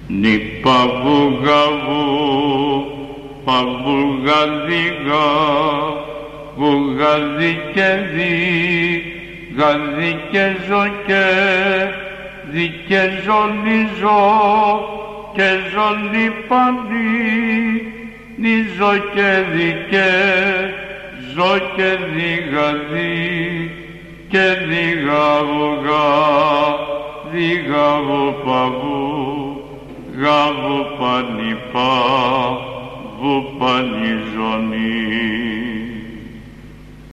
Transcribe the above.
Νιπαβουγαβού, παβουγαδίγα, βουγαδί και δι, γαδί και ζωκέ, δι και ζολιζό, και ζολιπανί, νιζό και δικέ, ζω και διγαδί, και διγαβουγά, διγαβοπαβού, γαβοπανιπά, βοπανιζωνί.